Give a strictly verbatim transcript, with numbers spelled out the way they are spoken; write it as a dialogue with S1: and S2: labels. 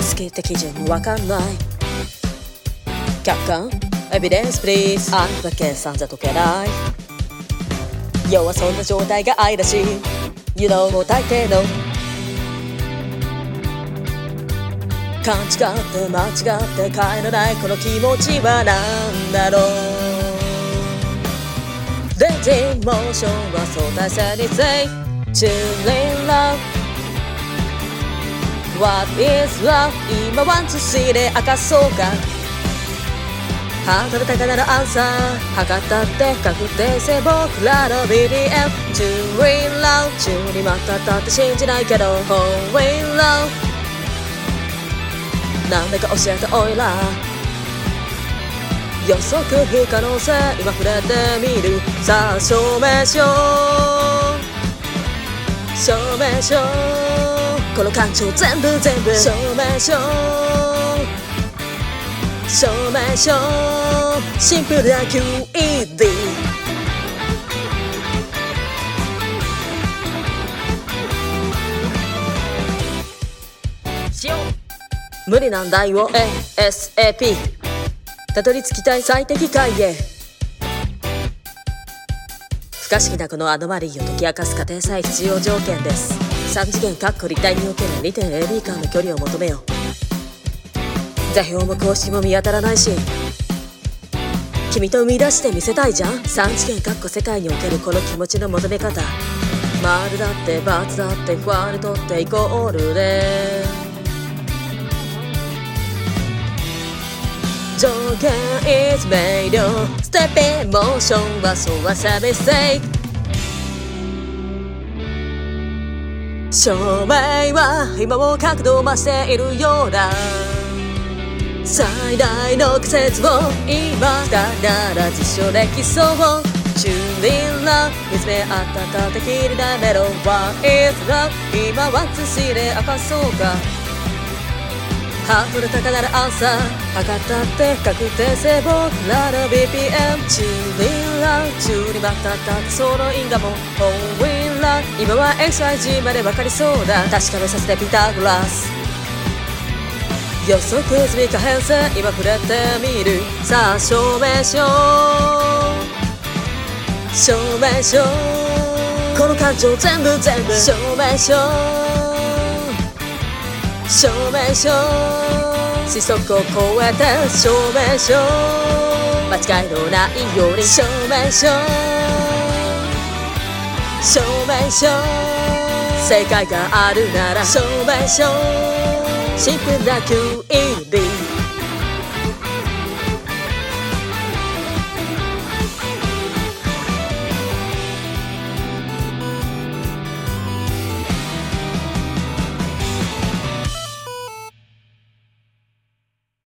S1: 好きって基準もわかんない。客観エビデンスプリーズ。あんた計算じゃ解けない。要はそんな状態が愛らしい。You know もう大抵の勘違って間違って変えらないこの気持ちは何だろう。レンジモーションは相対性に Say Chilling love What is love 今ワンツースリーで明かそうか。ハートで高鳴るアンサー測ったって確定性僕らの ビーディーエム Chilling love 中にまたたって信じないけど Falling love なんだか教えておいら。予測不可能性今触れてみる。さあ証明しよう証明しようこの感情全部全部証明しよう証明しようシンプルな キューイーディー。 しよう無理難題を エーエスエーピー たどり着きたい最適解へ。不可思議なこのアノマリーを解き明かす過程さえ必要条件です。さん次元かっこ立体における にてんエービー 間の距離を求めよう。座標も公式も見当たらないし君と生み出してみせたいじゃん。さん次元かっこ世界におけるこの気持ちの求め方。丸だって×だって不安にとってイコールで条件 is made of stepping motion はそうはサビステイク。証明は今も角度を増しているようだ。最大の仮説を今だなら実証できそう。チューリンラ見つめ合ったた的になメロ What is love 今ワンツースリーで明かそうか。ハートで高鳴るアンサー測ったって確定性僕らの ビーピーエム チューリンラ中にまたたってその因果も Falling love 今は エックスワイジー まで分かりそうだ。確かめさせてピタゴラス予測済み可変性今触れてみる。さあ証明しよう証明しようこの感情全部全部証明しよう証明しよう視測を超えて証明しよう間違いのないように証明しよう証明しよう正解があるなら証明しようシンプルな キューイーディー